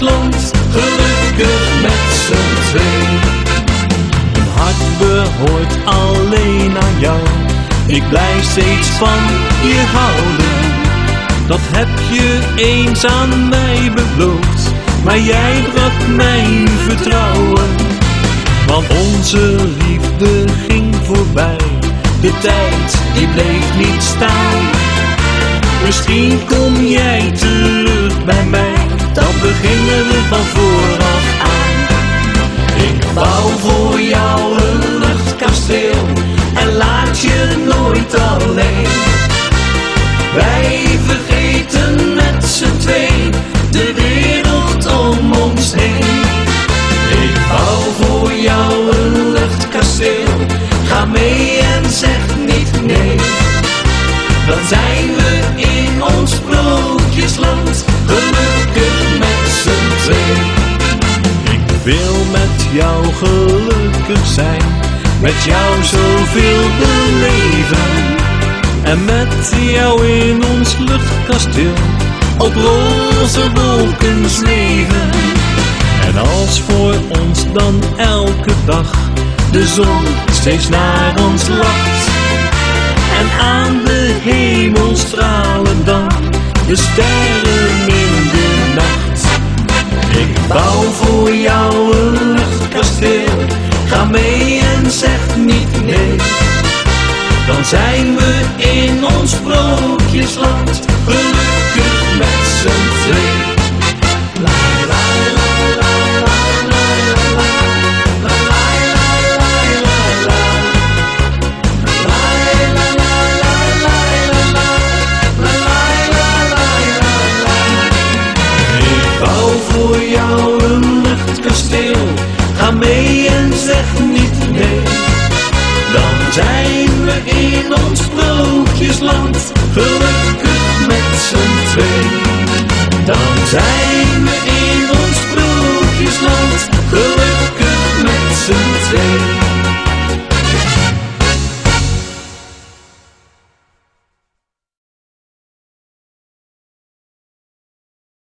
sprookjesland, gelukkig met z'n twee. Mijn hart behoort alleen aan jou. Ik blijf steeds van je houden. Dat heb je eens aan mij beloofd, maar jij brak mijn vertrouwen. Want onze liefde ging voorbij, de tijd die bleef niet staan. Misschien kom jij terug bij mij, dan beginnen we van vooraf aan. Ik bouw voor jou een luchtkasteel en laat je nooit alleen. Wij vergeten met z'n twee de wereld om ons heen. Ik bouw voor jou een luchtkasteel, ga mee en zeg niet nee. Dan zijn we in ons sprookjesland, gelukkig met z'n twee. Ik wil met jou gelukkig zijn, met jou zoveel beleven. En met jou in ons luchtkasteel op roze wolken zweven. En als voor ons dan elke dag de zon steeds naar ons lacht, en aan de hemel stralen dan de sterren in de nacht. Ik bouw voor jou een luchtkasteel, ga mee en zeg niet nee. Dan zijn we in ons sprookjesland,